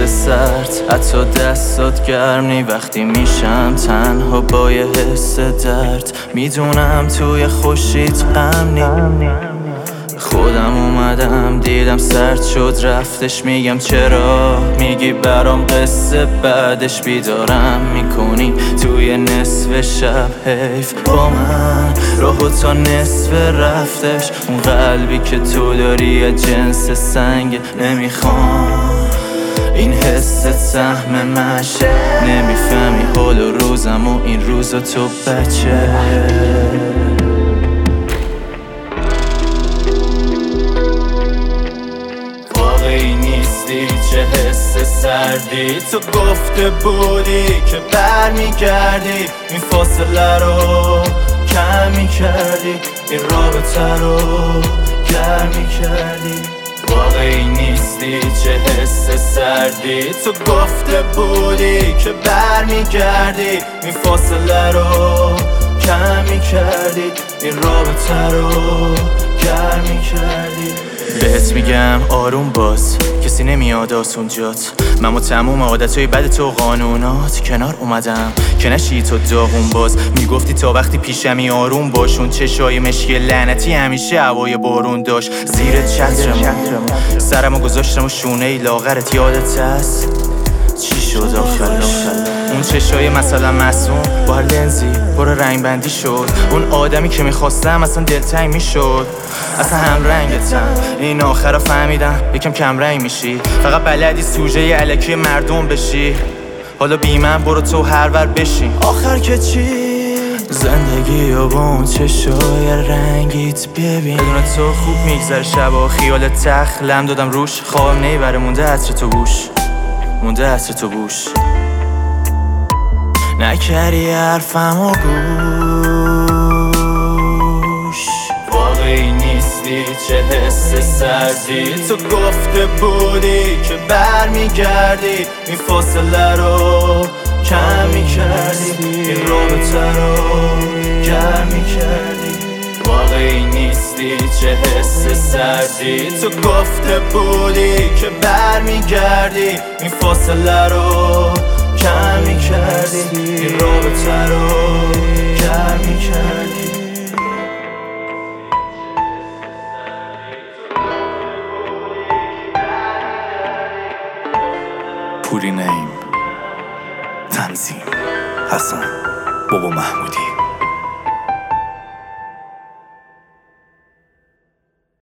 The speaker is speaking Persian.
مثل سرد، حتی دستات گرم نی وقتی میشم تنها با یه حس درد. میدونم توی خورشید غم نی، خودم اومدم دیدم سرد شد رفتش. میگم چرا، میگی برام قصه بعدش بیدارم میکنی توی نصف شب. حیف با من راهو تا نصف رفتش. اون قلبی که تو داری از جنس سنگ، نمیخوام این حس سهم مشه. نمیفهمی حال و روزم و این روزا تو بچه. چه حس سردی تو گفته بودی که برمیگردی، این فاصله رو کم میکردی، این رابطه رو گرم میکردی. واقعی نیستی چه حس سردی تو گفته بودی که برمیگردی، این فاصله رو کم میکردی، این رابطه رو گرم میکردی. بهت میگم آروم باز، کسی نمیاد آسون جات. من با تموم عادتهای بد تو و قانونات کنار اومدم که نشی تو داغون باز. میگفتی تا وقتی پیشمی آروم باشون. چشای مشکی لعنتی همیشه هوای بارون داشت. زیر چترم سرمو گذاشتم و شونه لاغرت یادت هست چی شد آخرش؟ اون چشای مثلا معصوم با هر لنزی پر رنگ بندی شد. اون آدمی که میخواستم اصلا دلتنگ میشد. اصلا هم رنگتم این آخر رو فهمیدم یکم کم رنگ میشی. فقط بلدی سوژه الکی مردم بشی. حالا بی من برو تو هر ور بشی. آخر که چی؟ زندگی و با اون چشای رنگیت ببین. بدون تو خوب میگذره شبا، خیال تخ لم دادم روش. خوابم نیبره مونده عطر تو بوش، مونده عطر تو بوش. نکردی حرفمو گوش. واقعی نیستی چه حس سردی تو گفته بودی که برمیگردی، این فاصله رو کم میکردی، این رابطه رو گرم میکردی. واقعی نیستی چه حس سردی تو گفته بودی که برمیگردی، این فاصله رو کم میکردی، این رابطه رو گرم میکردی. پوری نیم، تنظیم حسن بابا محمودی.